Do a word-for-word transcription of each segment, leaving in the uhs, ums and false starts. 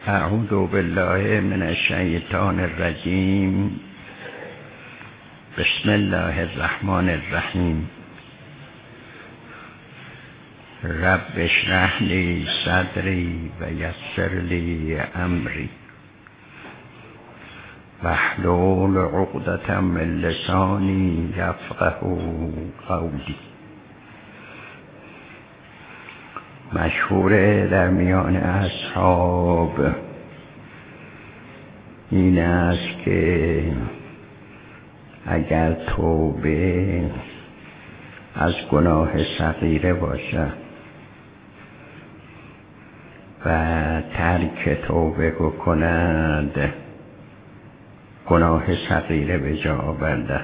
اعوذ بالله من الشیطان الرجیم. بسم الله الرحمن الرحیم. رب اشرح لی صدری و یسر لی امری واحلل عقدة من لسانی یفقهوا قولی. مشهور در میان اصحاب این است که اگر توبه از گناه صغیره باشد و ترک توبه کند گناه صغیره به جا آورده،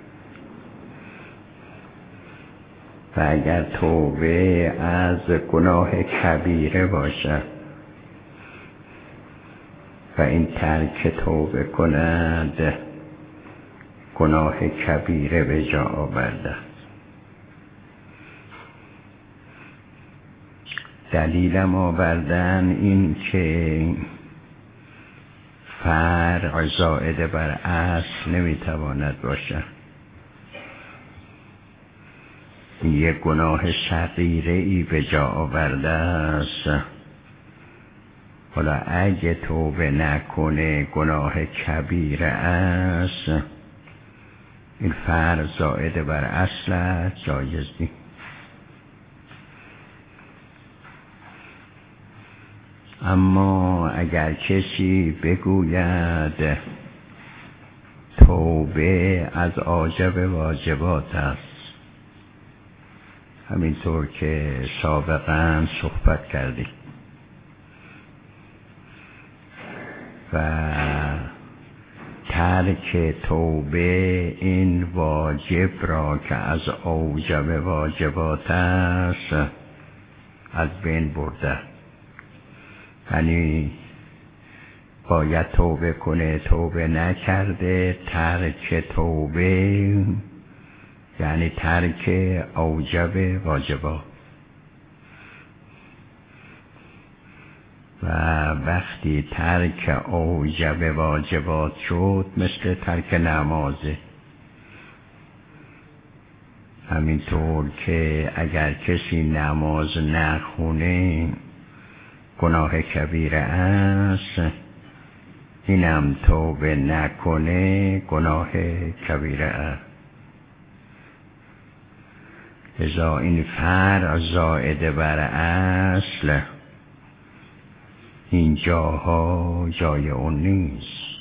و اگر توبه از گناه کبیره باشد و این ترک توبه کند گناه کبیره به جا آورده. دلیلم آوردن این که فرع زائد بر اصل نمیتواند باشد. یک گناه صغیره ای به جا آورده است، حالا اگه توبه نکنه گناه کبیره است، این فرع زائد بر اصل است، جایز نیست. اما اگر کسی بگوید توبه از واجب واجبات است، همینطور که سابقا صحبت کردیم، و ترک توبه این واجب را که از اوجب واجبات است از بین برده، یعنی باید توبه کنه، توبه نکرده، ترک توبه یعنی ترک اوجب واجبات. و وقتی ترک اوجب واجبات شد مثل ترک نمازه. همینطور که اگر کسی نماز نخونه گناه کبیره است، اینم توبه نکنه گناه کبیره است. لذا این فرع زائد بر اصل این جاها جای اون نیست.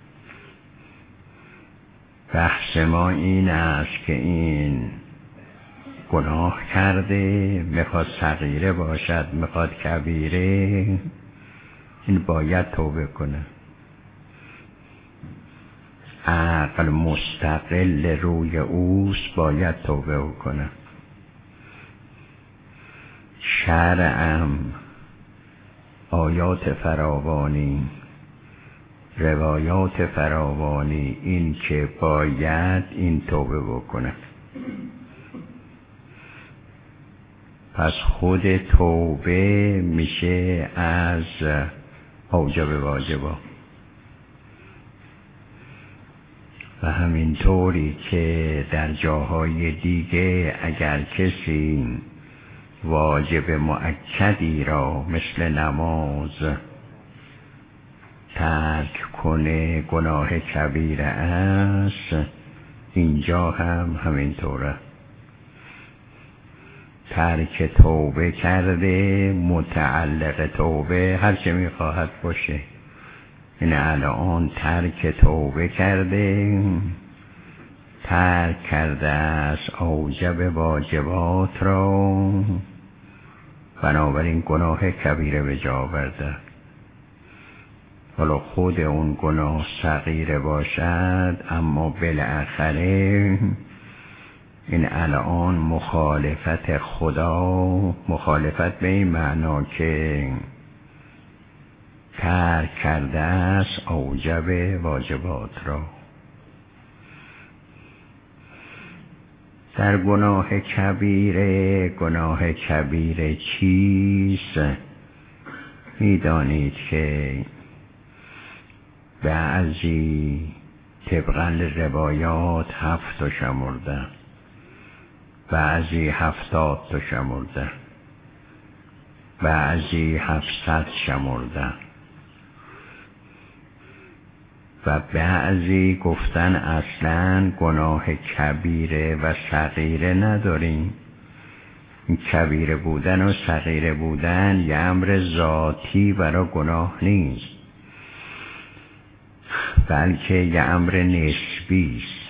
بحث ما این است که این گناه کرده، میخواد صغیره باشد میخواد کبیره، این باید توبه کنه. عقل مستقل روی اوست، باید توبه کنه. شرعم آیات فراوانی، روایات فراوانی این که باید این توبه بکنه. پس خود توبه میشه از اوجب واجبات. و همینطوری که در جاهای دیگه اگر کسی واجب مؤکدی را مثل نماز ترک کنه گناه کبیره است، اینجا هم همینطوره. ترک توبه کرده، متعلق توبه هر چه میخواهد باشه، این الان ترک توبه کرده، ترک کرده است اوجب واجبات را، بنابراین گناه کبیره به جا آورده. حالا خود اون گناه صغیره باشد، اما بالاخره این الان مخالفت خدا، مخالفت به این معنا که ترک کرده است اوجب واجبات را. در گناه کبیره، گناه کبیره چیست؟ میدانید که بعضی طبقاً روایات هفت تا شمرده، بعضی هفتاد تا شمرده، بعضی هفتصد شمرده و بعضی گفتن اصلاً گناه کبیره و صغیره نداریم. کبیره بودن و صغیره بودن یه امر ذاتی برای گناه نیست، بلکه یه امر نسبی است.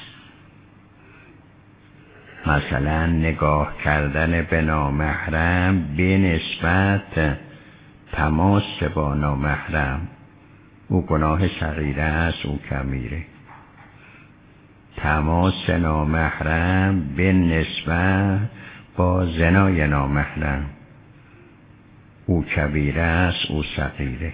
مثلا نگاه کردن به نامحرم به نسبت تماس با نامحرم، او گناه صغیره است، او کبیره. تماس نامحرم به نسبت با زنای نامحرم، او کبیره است، او صغیره.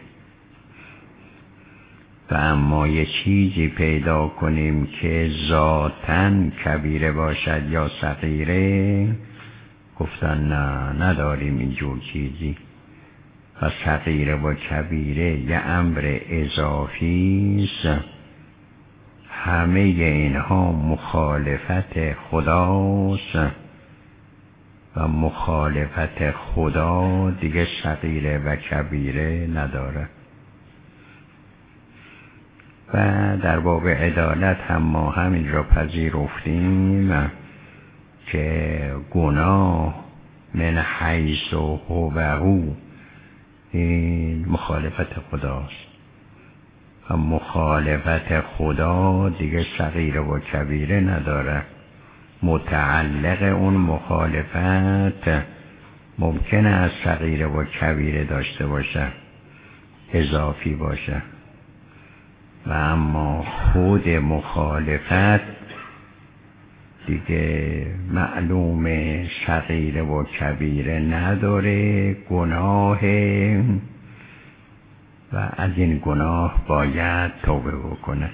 و اما یه چیزی پیدا کنیم که ذاتاً کبیره باشد یا صغیره، گفتن نه، نداریم اینجور چیزی. و صغیره و کبیره یه امر اضافی است. همه اینها مخالفت خداست و مخالفت خدا دیگه صغیره و کبیره نداره. و در باب عدالت هم ما همین را پذیرفتیم که گناه من حیث و هو این مخالفت خداست و مخالفت خدا دیگه صغیره و کبیره نداره. متعلق اون مخالفت ممکنه از صغیره و کبیره داشته باشه، اضافی باشه، و اما خود مخالفت دیگه معلوم صغیره و کبیره نداره، گناه، و از این گناه باید توبه بکنه.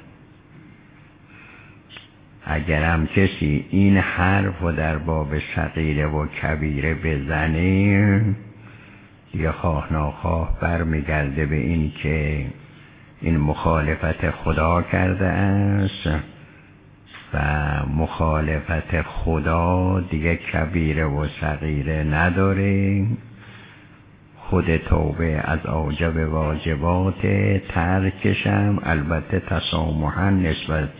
اگرم کسی این حرف رو در باب صغیره و کبیره بزنه، دیگه خواه ناخواه برمیگرده به این که این مخالفت خدا کرده است و مخالفت خدا دیگه کبیره و صغیره نداره. خود توبه از اوجب واجبات، ترکشم البته تسامحاً نسبت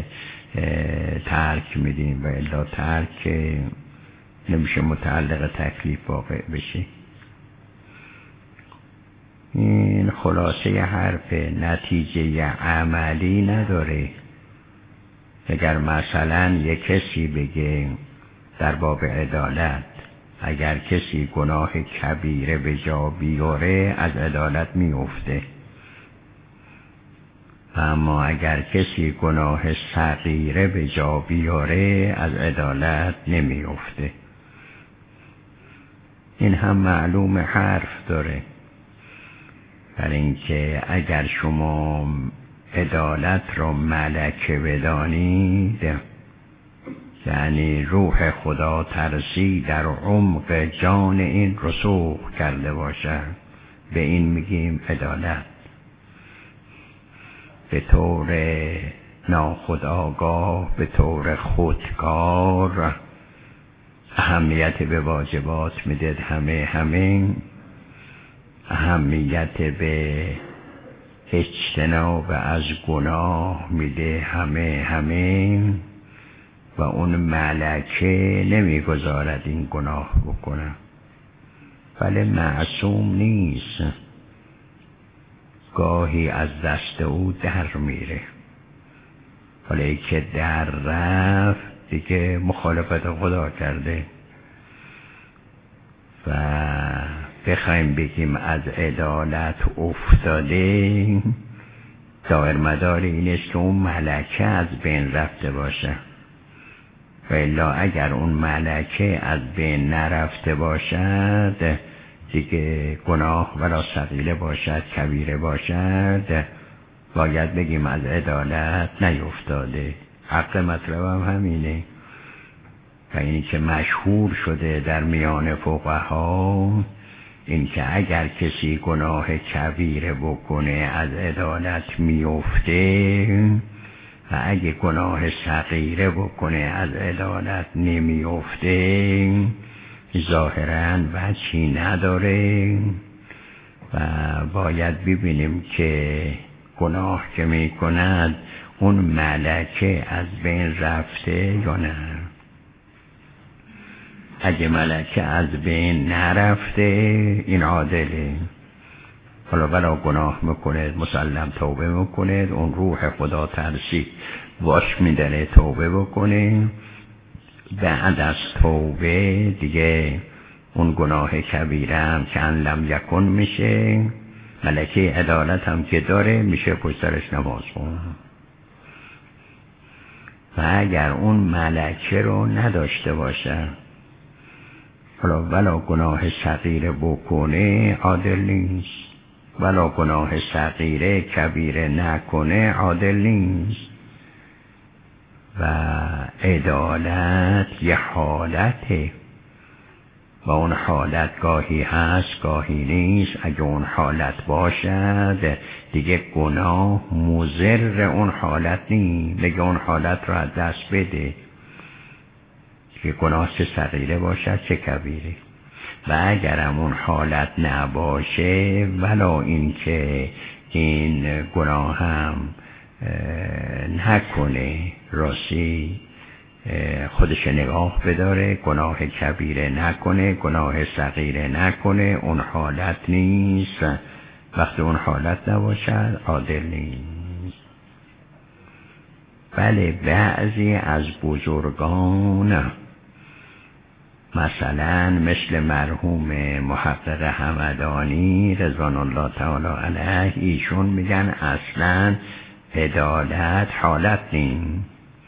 ترک میدیم و الا ترک نمیشه متعلق تکلیف واقع بشه. این خلاصه حرف، نتیجه عملی نداره. اگر مثلا یک کسی بگه در باب عدالت اگر کسی گناه کبیره به جا بیاره از عدالت میفته، اما اگر کسی گناه صغیره به جا بیاره از عدالت نمیفته. این هم معلوم حرف داره، برای اینکه اگر شما عدالت را ملکه بدانید، یعنی روح خدا ترسی در عمق جان این رسوخ کرده باشد، به این میگیم عدالت. به طور ناخودآگاه، به طور خودکار اهمیت به واجبات میده، همه همه اهمیت به اجتناب از گناه میده، همه همه و اون ملکه نمیگذارد این گناه بکنه. بله معصوم نیست، گاهی از دست او در میره، ولی که در رفت دیگه مخالفت خدا کرده. و بخوایم بگیم از عدالت افتاده، دایر مدار این است که اون ملکه از بین رفته باشه، و الا اگر اون ملکه از بین نرفته باشد دیگه گناه ولا صغیره باشد کبیره باشد باید بگیم از عدالت نیفتاده. حق مطلب هم همینه و اینی که مشهور شده در میان فقها این که اگر کسی گناه کبیره بکنه از عدالت میفته و اگه گناه صغیره بکنه از عدالت نمیفته ظاهراً وجهی نداره و باید ببینیم که گناه که میکند اون ملکه از بین رفته یا نه. اگه ملکه از بین نرفته این عادله، حالا بلا گناه میکنه مسلم توبه میکنه، اون روح خدا ترسی واش میداره توبه بکنه، بعد از توبه دیگه اون گناه کبیره هم که ان لم یکن میشه، ملکه عدالت هم که داره میشه پشت سرش نماز خون. و اگر اون ملکه رو نداشته باشه حالا ولا گناه صغیره بکنه عادل نیست، ولا گناه صغیره کبیره نکنه عادل نیست. و عدالت یه حالته و اون حالت گاهی هست گاهی نیست. اگه اون حالت باشد دیگه گناه مضر اون حالت نیست، دیگه اون حالت رو از دست بده که گناه چه صغیره باشد چه کبیره. و اگرم اون حالت نباشه ولا این که این گناه هم نکنه، راستی خودش نگاه بداره، گناه کبیره نکنه، گناه صغیره نکنه، اون حالت نیست. وقتی اون حالت نباشد عادل نیست. بله بعضی از بزرگان مثلا مثل مرحوم محقق همدانی رضوان الله تعالی علیه، ایشون میگن اصلا عدالت حالت نیست.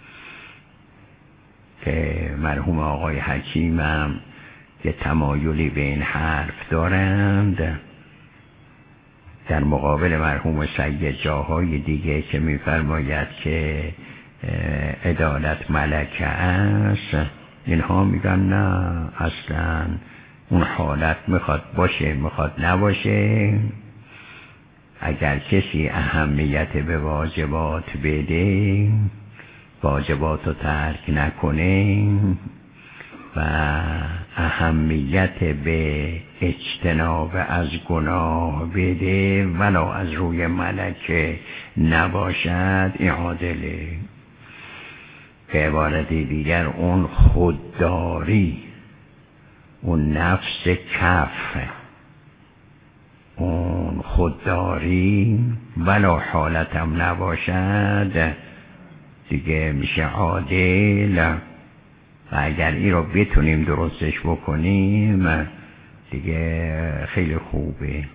که مرحوم آقای حکیم هم که تمایلی به این حرف دارند، در مقابل مرحوم سید جاهای دیگه که میفرماید که عدالت ملکه است، اینها میگن نه اصلا اون حالت میخواد باشه میخواد نباشه. اگر کسی اهمیت به واجبات بده، واجبات رو ترک نکنه و اهمیت به اجتناب از گناه بده ولو از روی ملکه نباشد این عادله. به عبارت دیگر اون خودداری، اون نفس کف، اون خودداری ولو حالتم نباشد دیگه میشه عادل. و اگر این رو بتونیم درستش بکنیم دیگه خیلی خوبه.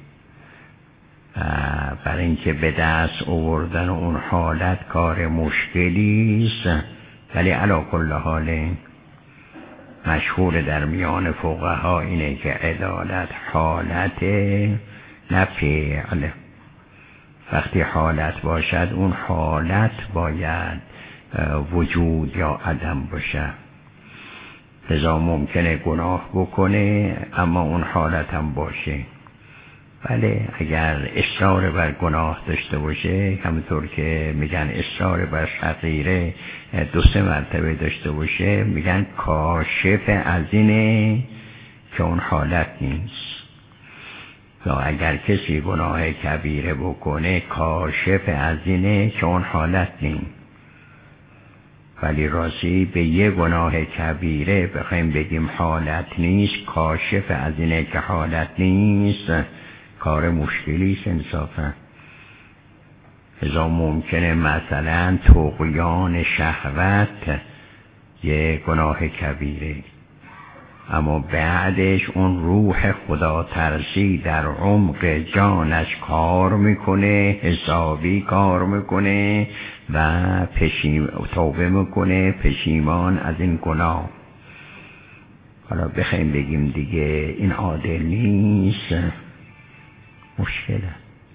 برای اینکه به دست آوردن اون حالت کار مشکلی است، ولی علی کل حال مشهور در میان فقها اینه که عدالت حالت نه فعل. وقتی حالت باشد اون حالت باید وجود یا عدم باشه. لذا ممکنه گناه بکنه اما اون حالت هم باشه. بله اگر اصرار بر گناه داشته باشه، همونطور که میگن اصرار بر صغیره دو سه مرتبه داشته باشه، میگن کاشف از اینه که اون حالت نیست. یا اگر کسی گناه کبیره بکنه کاشف از اینه که اون حالت نیست. ولی راستی به یه گناه کبیره بخوایم بگیم حالت نیست، کاشف از اینه که حالت نیست، کار مشکلی است انصافا. ازا ممکنه مثلا طغیان شهوت یه گناه کبیره، اما بعدش اون روح خدا ترسی در عمق جانش کار میکنه، حسابی کار میکنه و پشیم توبه میکنه، پشیمان از این گناه. حالا بخوایم بگیم دیگه این عادل نیست، مشکله.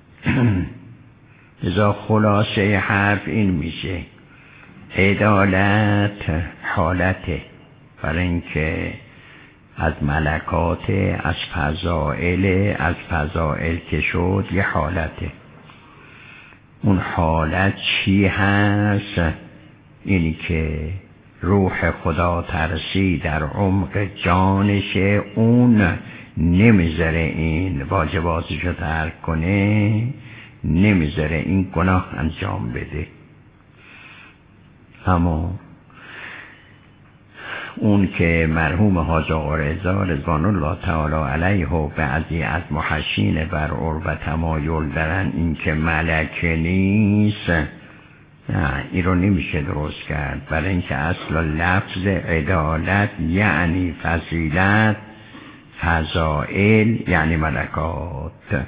ازا خلاصه حرف این میشه عدالت حالته، برای اینکه از ملکات، از فضائل، از فضائل که شد یه حالته. اون حالت چی هست؟ اینی که روح خدا ترسی در عمق جانشه، اون نمیذاره این واجباتشو ترک کنه، نمیذاره این گناه انجام بده. اما اون که مرحوم حاج آقا رضا رضوان الله تعالی علیه و بعضی از محشین بر عرب تمایل دارن این که ملکه نیست، نه این رو نمیشه درست کرد، برای اینکه اصل لفظ عدالت یعنی فضیلت، فضائل یعنی ملکات.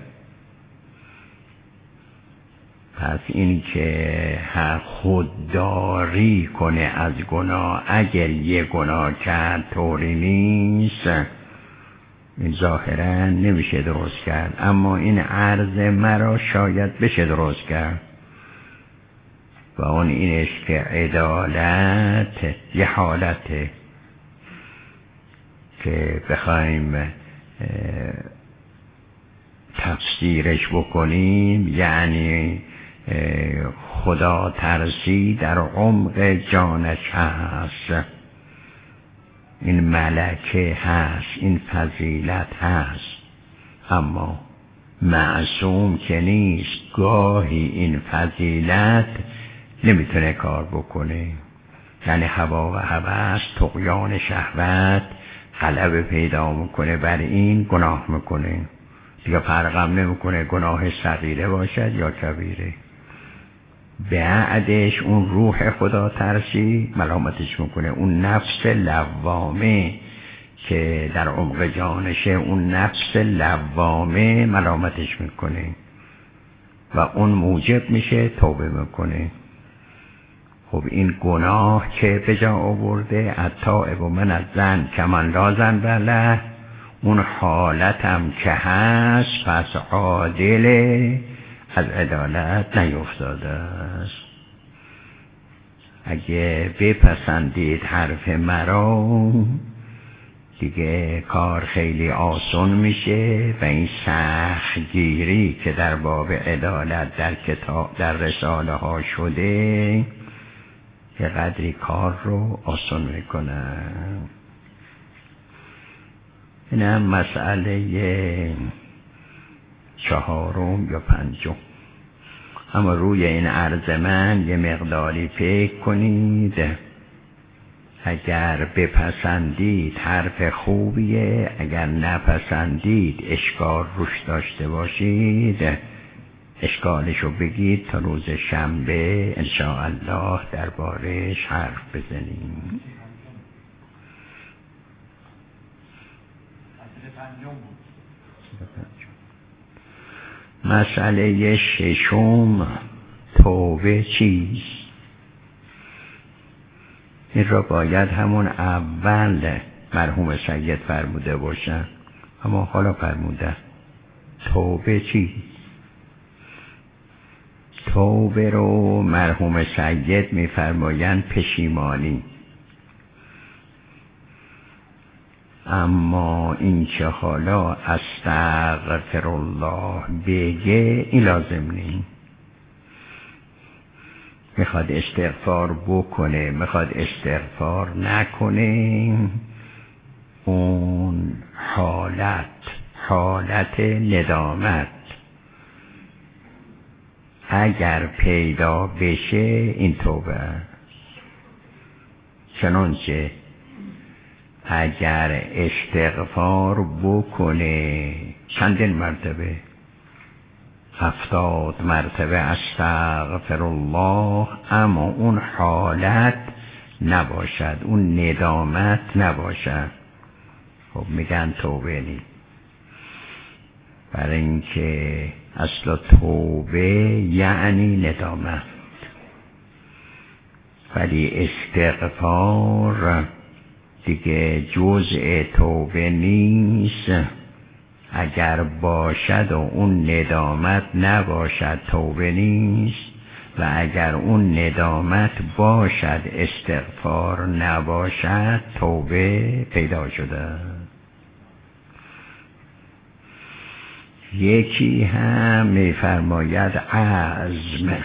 پس این که خودداری کنه از گناه، اگر یه گناه کرد طوری نیست، این ظاهرا نمیشه درست کرد. اما این عرض مرا شاید بشه درست کرد و اون اینش که عدالت یه حالته که بخوایم تفسیرش بکنیم، یعنی خدا ترسی در عمق جانش هست، این ملکه هست، این فضیلت هست. اما معصوم که نیست، گاهی این فضیلت نمیتونه کار بکنه، یعنی هوا و هوس، طغیان شهوت غلبه پیدا میکنه بر این، گناه میکنه دیگه، فرقم نمیکنه گناه صغیره باشد یا کبیره. بعدش اون روح خدا ترسی ملامتش میکنه، اون نفس لوامه که در عمق جانشه، اون نفس لوامه ملامتش میکنه و اون موجب میشه توبه میکنه. خب این گناه که به جا آورده، التائب من الذنب کمن لا ذنب له، اون حالتم که هست، پس عادل از عدالت نیفتاده است. اگه بپسندید حرف مرا دیگه کار خیلی آسان میشه و این سختگیری که در باب عدالت در کتاب در رساله ها شده یه قدری کار رو آسان میکنه. اینم مسئله چهارم یا پنجم. اما روی این عرض من یه مقداری فکر کنید. اگر بپسندید حرف خوبیه، اگر نپسندید اشکال روش داشته باشید، اشکالشو بگید تا روز شنبه انشاءالله دربارش حرف بزنیم. مسئله ششم، توبه چیست؟ این را باید همون اول مرحوم سید فرموده باشن، اما حالا فرموده توبه چیست؟ توبه رو مرحوم سید میفرمایند پشیمانی. اما این که حالا استغفر الله بگه این لازم نیست. میخواد استغفار بکنه، میخواد استغفار نکنه، اون حالت حالت ندامت اگر پیدا بشه این توبه است. چنانچه اگر استغفار بکنه چندین مرتبه، هفتاد مرتبه استغفر الله، اما اون حالت نباشد، اون ندامت نباشد، خب میگن توبه نیست. برای اینکه اصلا توبه یعنی ندامت، ولی استغفار دیگه جزء توبه نیست. اگر باشد و اون ندامت نباشد توبه نیست، و اگر اون ندامت باشد استغفار نباشد توبه پیدا شده. یکی هم میفرماید عزم،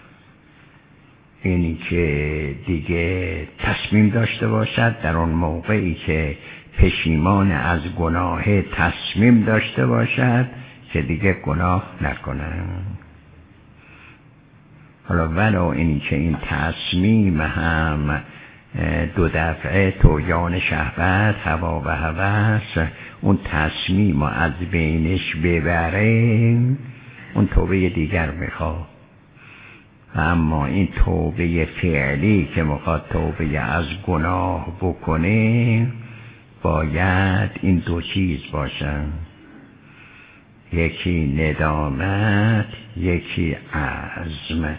اینی که دیگه تصمیم داشته باشد در اون موقعی که پشیمان از گناه تصمیم داشته باشد که دیگه گناه نکنن. حالا ولو اینی که این تصمیم هم دو دفعه طغیان شهوت، هوا و هوس، اون تصمیم رو از بینش ببره، اون توبه دیگر میخواد. اما این توبه فعلی که میخواد توبه از گناه بکنه، باید این دو چیز باشن، یکی ندامت، یکی عزم،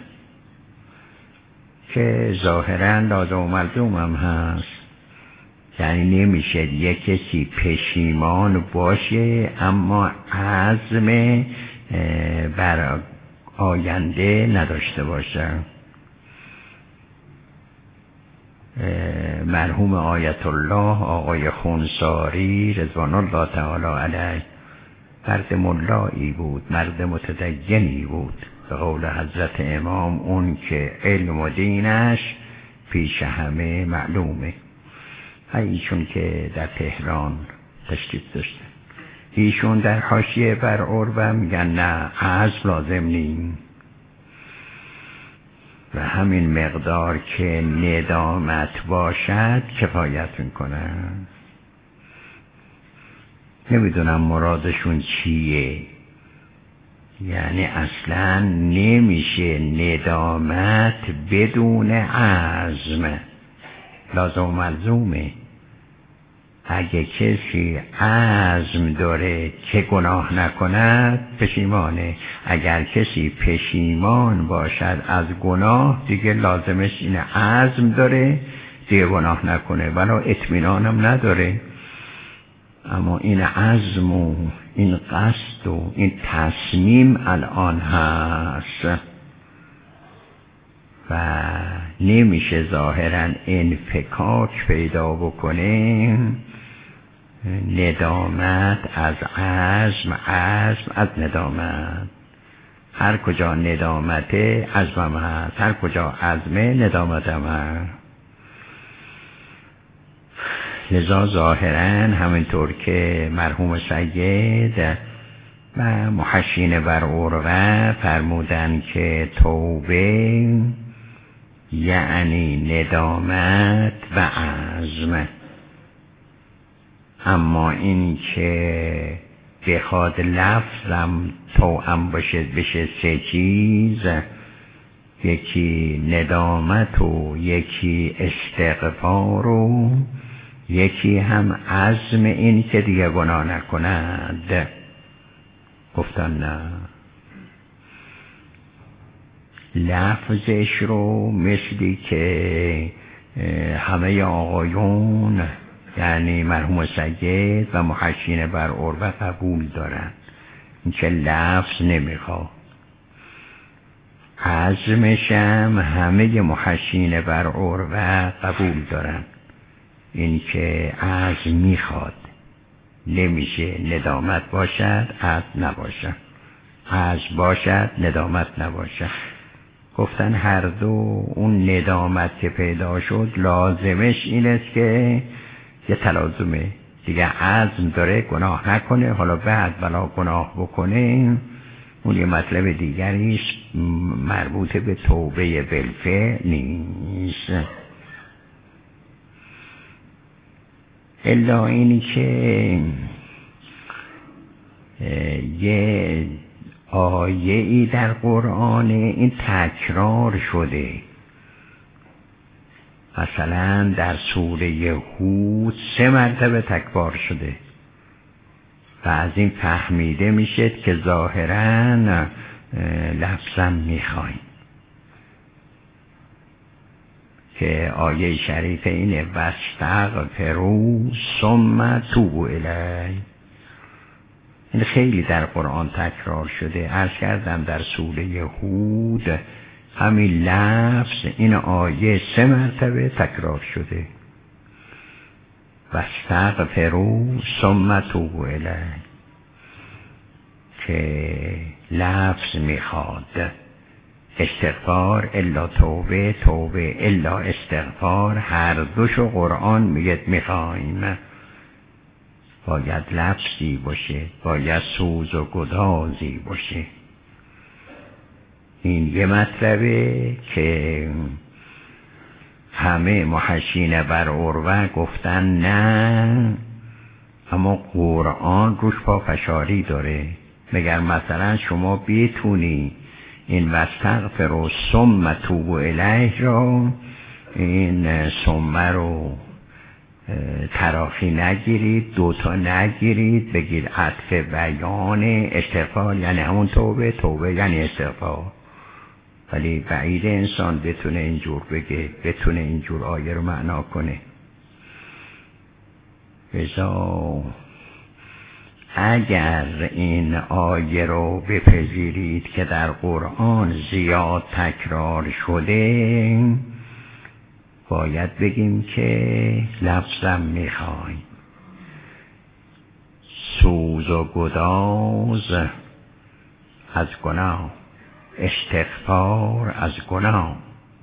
که ظاهرا لازم و ملزوم هم هست. یعنی نمیشه یک کسی پشیمان باشه اما عزم بر آینده نداشته باشه. مرحوم آیت الله آقای خونساری رضوان الله تعالی علیه مرد ملایی بود، مرد متدینی بود، به قول حضرت امام اون که علم و دینش پیش همه معلومه. ایشون که در تهران تشریف داشته، ایشون در حاشیه بر عربه میگن نه عزم لازم نیم، و همین مقدار که ندامت باشد کفایت میکنه. نمیدونم مرادشون چیه، یعنی اصلا نمیشه ندامت بدون عزم، لازم و ملزومه. اگه کسی عزم داره که گناه نکند پشیمانه، اگر کسی پشیمان باشد از گناه دیگه لازمش اینه عزم داره دیگه گناه نکنه، ولی اطمینانم نداره. اما این عزم و این قصد و این تصمیم الان هست و نمیشه ظاهرا انفکاک پیدا بکنه. ندامت از عزم، عزم از ندامت. هر کجا ندامته عزمم هست، هر کجا عزمه ندامتم هست. لذا ظاهرا همینطور که مرحوم سید و محشین بر عروه فرمودن که توبه یعنی ندامت و عزم، اما این که بخواد لفظم توأم باشه بشه سه چیز، یکی ندامت و یکی استغفار و یکی هم عزم این که دیگه گناه نکند. گفتن نه، لفظش رو مثلی که همه آقایون یعنی مرحوم سید و محشین بر عروه قبول دارن، این که لفظ نمیخواد. عزمشم همه محشین بر عروه قبول دارن، این که عزم میخواد. نمیشه ندامت باشد عزم نباشد، عزم باشد ندامت نباشد. گفتن هر دو اون ندامت که پیدا شد لازمش این است که یه تلازمه دیگه، عزم داره گناه نکنه، حالا بعد بلا گناه بکنه اون یه مطلب دیگریش مربوط به توبه بالفعل نیست. الا اینی که یه آیه ای در قرآن این تکرار شده، مثلا در سوره هود سه مرتبه تکرار شده و از این فهمیده میشه که ظاهرا لفظم میخوایم که آیه شریف اینه واستغفروا ثم توبوا الیه. این خیلی در قرآن تکرار شده. عرض کردم در سوره هود همین لفظ این آیه سه مرتبه تکرار شده، واستغفروا ثم توبوا الیه، که لفظ میخواد. استغفار الا توبه، توبه الا استغفار، هر دوشو قرآن میگه میخوایم. باید لفظی باشه، باید سوز و گدازی باشه. این یه مطلبه که همه محشین بر عروه گفتن نه، اما قرآن روش پافشاری داره. مگر مثلا شما بیتونی این واستغفر و ثم توبوا الیه را، این ثم رو تراخی نگیرید، دوتا نگیرید، بگید عطف بیان استغفار یعنی همون توبه، توبه یعنی استغفار. ولی بعید انسان بتونه اینجور بگه، بتونه اینجور آیه رو معنا کنه. بذار اگر این آیه رو بپذیرید که در قرآن زیاد تکرار شده، باید بگیم که لفظم میخوایم. سوز و گداز از گناه، استغفار از گناه.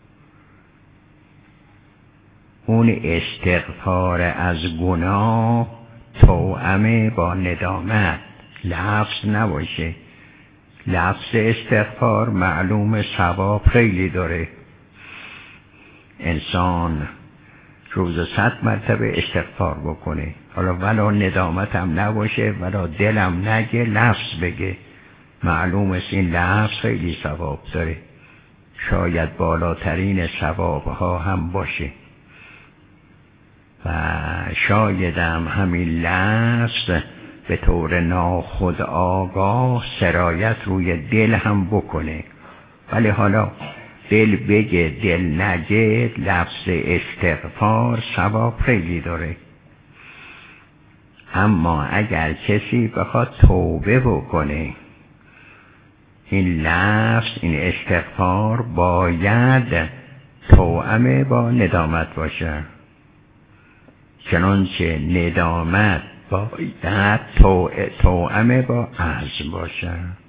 اون استغفار از گناه توأم با ندامت، لفظ نباشه. لفظ استغفار معلوم ثواب خیلی داره. انسان روز صد مرتبه استغفار بکنه، حالا ولا ندامت هم نباشه، ولا دلم نگه، لفظ بگه، معلوم است این لفظ خیلی ثواب داره. شاید بالاترین ثواب ها هم باشه. و شایدم همین لفظ به طور ناخودآگاه سرایت روی دل هم بکنه. ولی حالا دل بگه دل نگه، لفظ استغفار ثواب خیلی داره. اما اگر کسی بخواد توبه بکنه، این لفظ، این استغفار باید توأم با ندامت باشه. چنانچه ندامت باید توأم با عزم باشه.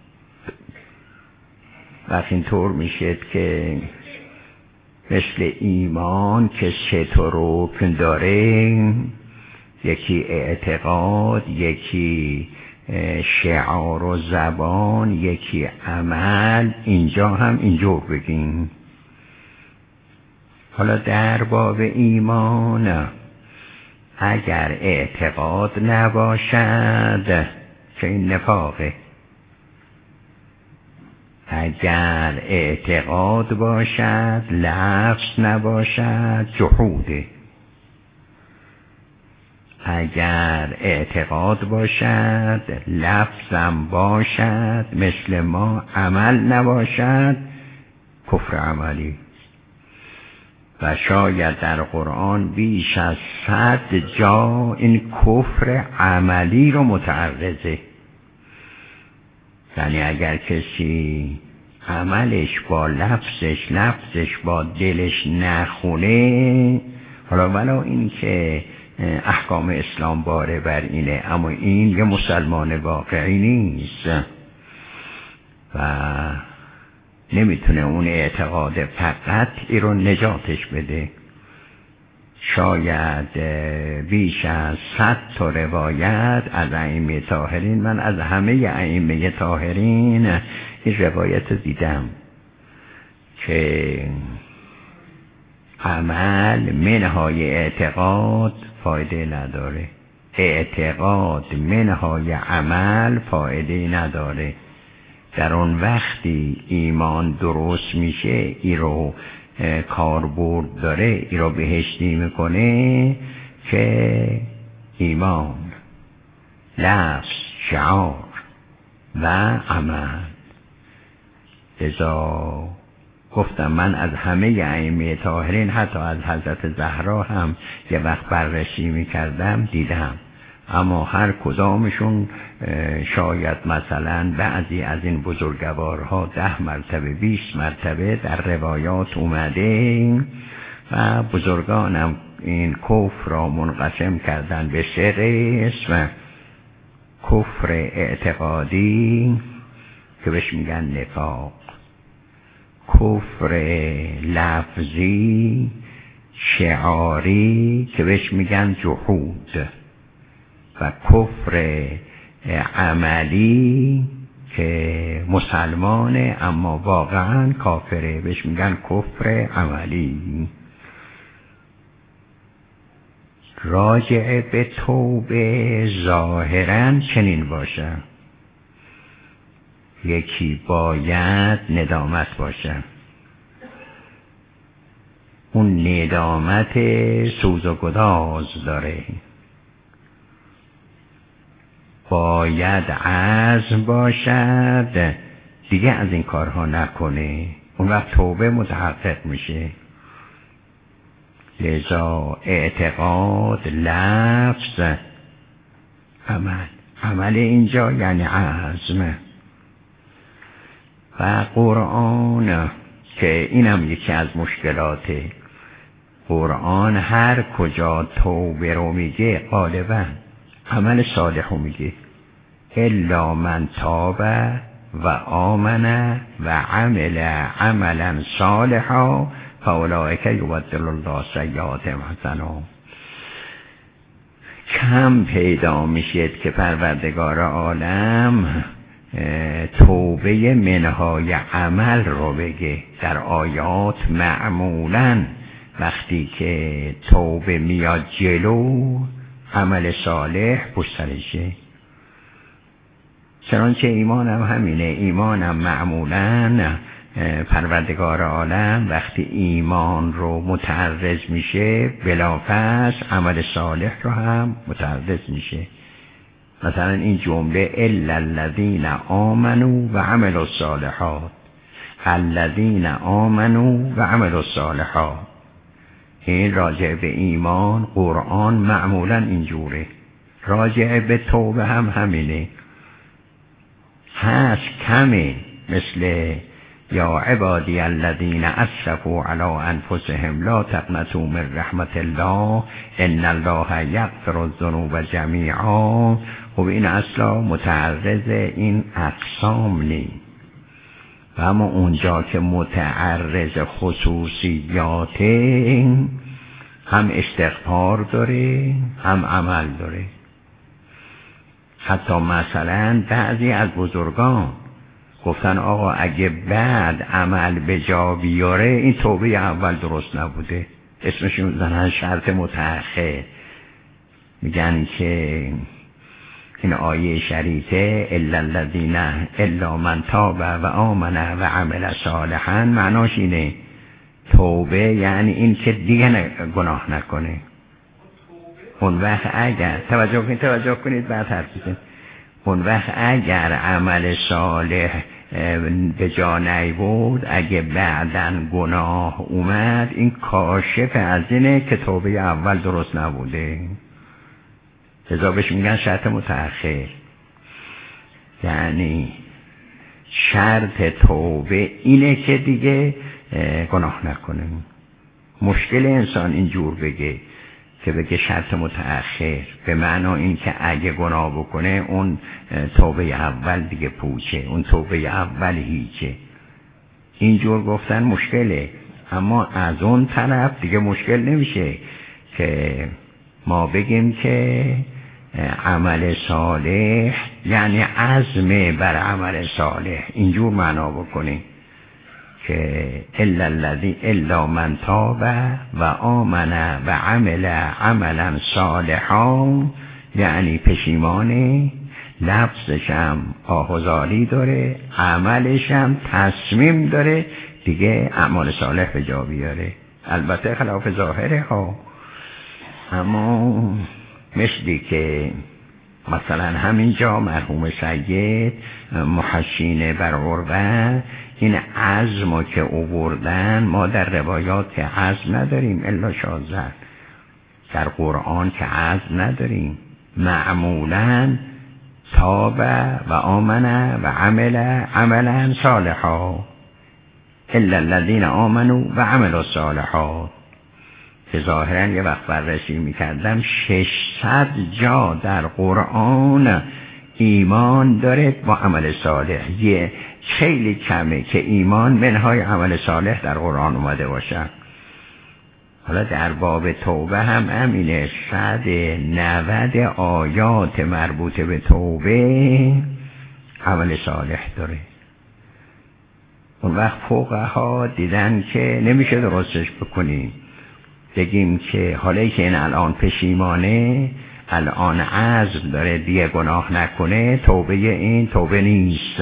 وقت این طور میشه که مثل ایمان که سه تا رکن داره، یکی اعتقاد، یکی شعار و زبان، یکی عمل، اینجا هم اینجور بگیم. حالا در باب ایمان اگر اعتقاد نباشد که این نفاقه، اگر اعتقاد باشد لفظ نباشد جحوده، اگر اعتقاد باشد لفظم باشد مثل ما، عمل نباشد کفر عملی. و شاید در قرآن بیش از صد جا این کفر عملی رو متعرضه. یعنی اگر کسی عملش با لفظش، لفظش با دلش نخونه، حالا ولو این که احکام اسلام باره بر اینه، اما این یه مسلمان واقعی نیست و نمیتونه اون اعتقاد فقط ای رو نجاتش بده. شاید بیش از صد تا روایت از ائمه طاهرین، من از همه ائمه طاهرین این روایت دیدم که عمل منهای اعتقاد فایده نداره، اعتقاد منهای عمل فایده نداره. در اون وقتی ایمان درست میشه، ای رو کاربرد داره، ای رو بهشتی میکنه که ایمان، لفظ، شعار و عمل. ازا گفتم من از همه ائمه طاهرین، حتی از حضرت زهرا هم یه وقت بررسی میکردم دیدم، اما هر کدامشون شاید مثلا بعضی از این بزرگوارها ده مرتبه، بیست مرتبه در روایات اومده و بزرگانم این کفر را منقسم کردن به سه قسم. کفر اعتقادی که بهش میگن نفاق، کفر لفظی شعاری که بهش میگن جحود، و کفر عملی که مسلمانه اما واقعا کافره، بهش میگن کفر عملی. راجع به توبه ظاهرا چنین باشه، یکی باید ندامت باشه، اون ندامت سوز و گداز داره، باید عزم باشد دیگه از این کارها نکنه، اون وقت توبه متحقق میشه. لذا اعتقاد، لفظ، عمل. عمل اینجا یعنی عزم. و قرآن که اینم یکی از مشکلاته، قرآن هر کجا توبه رو میگه غالبا عمل صالح رو میگه، الا من تاب و آمن و عمل عملا صالحا فاولئک یبدل الله سیئاتهم حسنات. کم پیدا میشه که پروردگار عالم توبه منهای عمل رو بگه. در آیات معمولا وقتی که توبه میاد جلو عمل صالح پشترشه. چنانچه ایمانم همینه، ایمانم معمولا پروردگار عالم وقتی ایمان رو متعرض میشه بلافاصله عمل صالح رو هم متعرض میشه. مثلا این جمله الا الذین آمنوا و عملوا الصالحات، الذین آمنوا و عملوا الصالحات، این راجع به ایمان قرآن معمولا اینجوره. راجع به توبه هم همینه، هست کمه، مثل یا عبادی الذین اسرفوا علی انفسهم لا تقنطوا من رحمت الله ان الله یغفر الذنوب جمیعا. خب این اصلا متعرض این اقسام نیست، و اما اونجا که متعرض خصوصیاته هم استغفار داره هم عمل داره. حتی مثلا بعضی از بزرگان گفتن آقا اگه بعد عمل به جا بیاره این توبه اول درست نبوده، اسمش میذارن شرط متأخر. میگن که این آیه شریفه الا الذین الا من تاب و آمن و عمل صالحا، معناش اینه توبه یعنی این که دیگه گناه نکنه. اون وقت اگر توجه کنید توجه کنید بعد حرف بزنید، اون وقت اگر عمل صالح به جا نیامد، اگه بعدن گناه اومد، این کاشف از اینه که توبه اول درست نبوده. لذا بهش میگن شرط متأخر. یعنی شرط توبه اینه که دیگه گناه نکنه. مشکل انسان اینجور بگه که بگه شرط متأخر، به معنی این که اگه گناه بکنه اون توبه اول دیگه پوچه، اون توبه اول هیچه. اینجور گفتن مشکله. اما از اون طرف دیگه مشکل نمیشه که ما بگیم که عمل صالح یعنی عزم بر عمل صالح، اینجور معنا بکنیم که الا الذی الا من تاب و آمن و عمل عملا صالحا، یعنی پشیمانه، لفظش هم آهوزاری داره، عملش هم تصمیم داره دیگه اعمال صالح به جا بیاره. البته خلاف ظاهره ها، اما مثلی که مثلا همینجا مرحوم سید محشین بر عروه این عزم که اووردن، ما در روایات که عزم نداریم الا شاذ، در قرآن که عزم نداریم. معمولا تاب و آمن و عمل عملا صالحا الا الذین آمنوا و عملوا الصالحات، که ظاهرا یه وقت بررسی میکردم ششصد جا در قرآن ایمان داره با عمل صالح. یه خیلی کمه که ایمان منهای عمل صالح در قرآن اومده باشه. حالا در باب توبه هم امینه، صد نود آیات مربوط به توبه عمل صالح داره. اون وقت فقها دیدن که نمیشه درستش بکنیم، بگیم که حالا که این الان پشیمانه، الان عزم داره دیگه گناه نکنه، توبه این توبه نیست.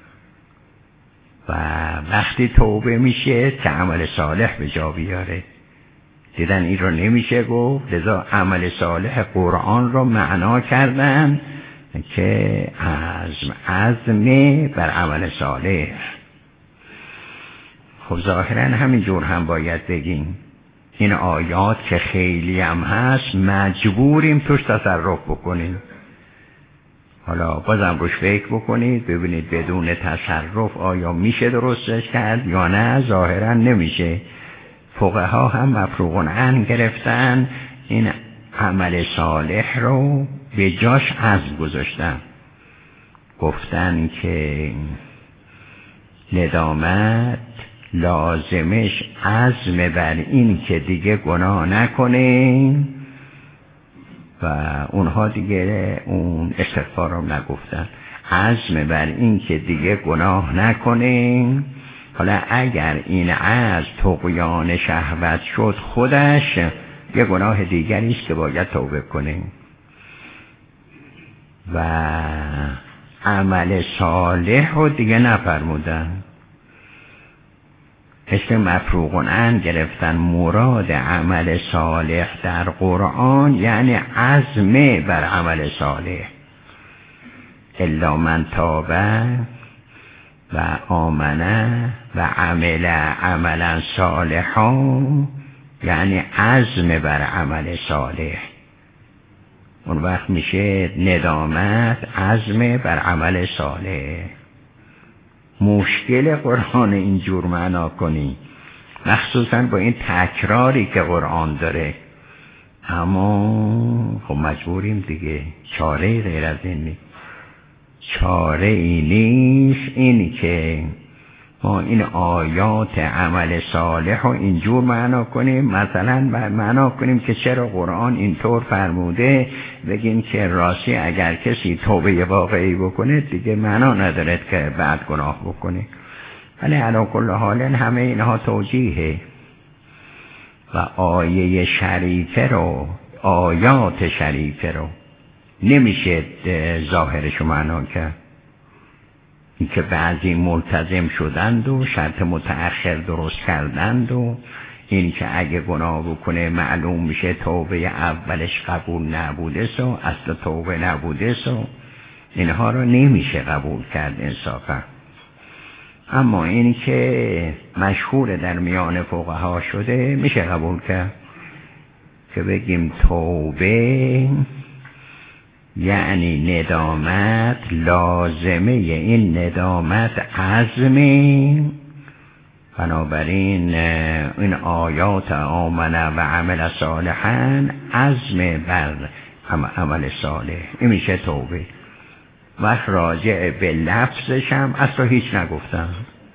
و وقتی توبه میشه که عمل صالح به جا بیاره. دیدن این رو نمیشه گفت، لذا عمل صالح قرآن رو معنا کردن که عزم عزم بر عمل صالح. خب ظاهرا همینجور هم باید بگیم این آیات که خیلی هم هست مجبوریم توش تصرف بکنیم. حالا بازم روش فکر بکنید ببینید بدون تصرف آیا میشه درستش کرد یا نه. ظاهرا نمیشه. فقها هم مفروغ عنه گرفتن این عمل صالح رو به جاش عزم گذاشتن، گفتن که ندامت لازمش عزم بر این که دیگه گناه نکنه و اونها دیگه اون استغفار رو نگفتن، عزم بر این که دیگه گناه نکنه. حالا اگر این عزم طغیان شهوت شد خودش یه گناه دیگری است که باید توبه کنه. و عمل صالح رو دیگه نفرمودن، مثل مفروغ عنه گرفتن مراد عمل صالح در قرآن یعنی عزم بر عمل صالح. الا من تابه و آمنه و عمل عملا صالحا یعنی عزم بر عمل صالح. اون وقت میشه ندامت عزم بر عمل صالح. مشکل قرآن اینجور معنا کنی، مخصوصا با این تکراری که قرآن داره. اما خب مجبوریم دیگه، چاره غیر از این نیست. چاره ای نیست این که ما این آیات عمل صالح رو اینجور معنا کنیم. مثلا معنا کنیم که چرا قرآن اینطور فرموده، بگیم که راستی اگر کسی توبه واقعی بکنه دیگه معنا نداره که بعد گناه بکنه. ولی علی کل حال همه اینها توجیهه و آیه شریفه رو، آیات شریفه رو نمیشه ظاهرشو معنا کرد. این که بعضی ملتزم شدند و شرط متأخر درست کردند و این که اگه گناه بکنه معلوم میشه توبه اولش قبول نبوده سو اصلا توبه نبوده سو اینها رو نمیشه قبول کرد انصافا. اما این که مشهور در میان فقها شده میشه قبول کرد که بگیم توبه یعنی ندامت لازمه، این ندامت عزمی. بنابراین این آیات آمنه و عمل صالحا عزم بر عمل صالح، این میشه توبه. و راجع به لفظش هم اصلا هیچ نگفتم.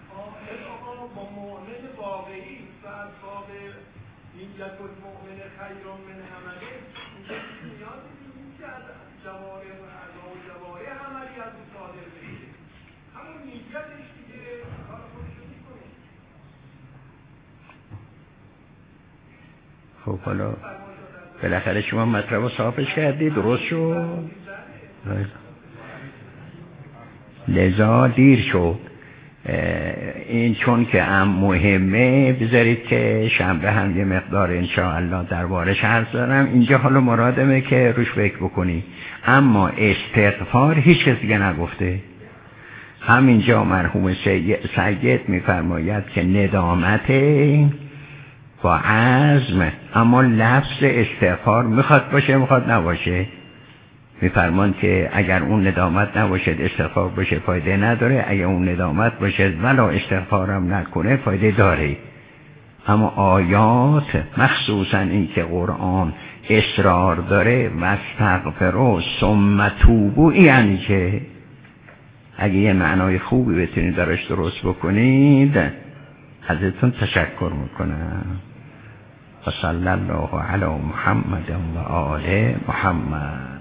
خب حالا بالاخره شما مطلب رو صافش کردی، درست شد. لذا دیر شد. این چون که هم مهمه بذارید که شنبه هم یه مقدار انشاءالله دربارش حرف دارم. اینجا حالا مرادمه که روش فکر بکنی. اما استغفار هیچ کس دیگه نگفته. همینجا مرحوم سید میفرماید که ندامته با عزم، اما لفظ استغفار میخواد باشه میخواد نباشه. میفرمان که اگر اون ندامت نباشه استغفار باشه فایده نداره، اگر اون ندامت باشه ولا استغفارم نکنه فایده داره. اما آیات مخصوصا این که قرآن اصرار داره واستغفروا ثم توبوا، یعنی که اگه یه معنای خوبی بتونید درش درست بکنید ازتون تشکر میکنم. و صلی الله علی محمد و آل محمد.